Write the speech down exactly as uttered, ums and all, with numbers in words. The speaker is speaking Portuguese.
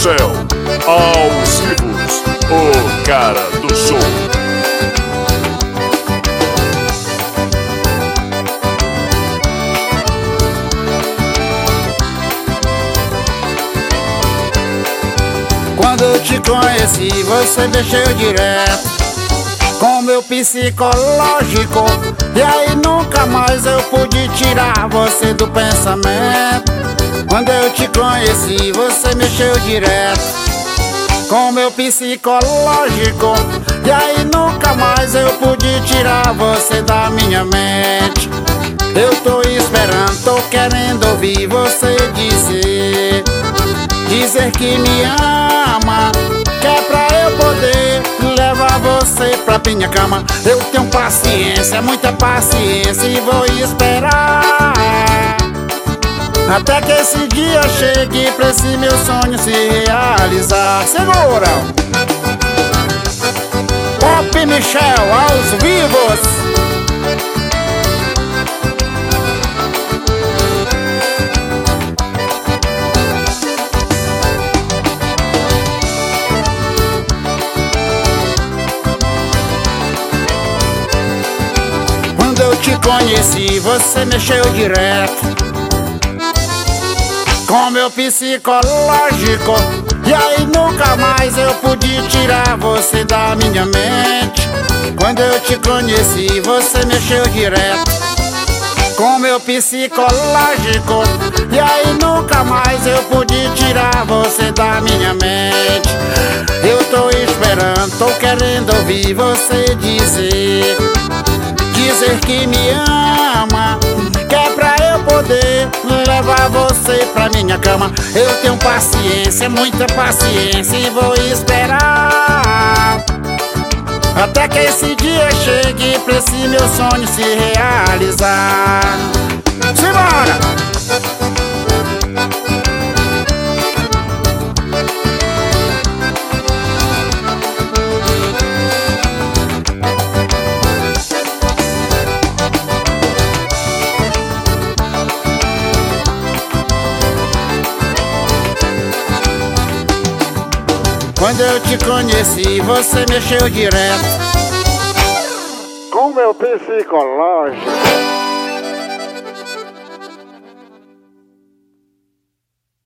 Michel, aos vivos, o cara do show. Quando eu te conheci, você mexeu direto com meu psicológico, e aí nunca mais eu pude tirar você do pensamento. Quando eu te conheci, você mexeu direto com meu psicológico, e aí nunca mais eu pude tirar você da minha mente. Eu tô esperando, tô querendo ouvir você dizer Dizer que me ama, que é pra eu poder levar você pra minha cama. Eu tenho paciência, muita paciência, e vou esperar até que esse dia chegue pra esse meu sonho se realizar. Segura! Pop Michel, aos vivos. Quando eu te conheci, você mexeu direto com meu psicológico, e aí nunca mais eu pude tirar você da minha mente. Quando eu te conheci, você mexeu direto com meu psicológico, e aí nunca mais eu pude tirar você da minha mente. Eu tô esperando, tô querendo ouvir você dizer Dizer que me ama, que é pra eu poder levar você pra minha cama. Eu tenho paciência, muita paciência, e vou esperar até que esse dia chegue pra esse meu sonho se realizar. Simbora! Quando eu te conheci, você mexeu direto com meu psicológico.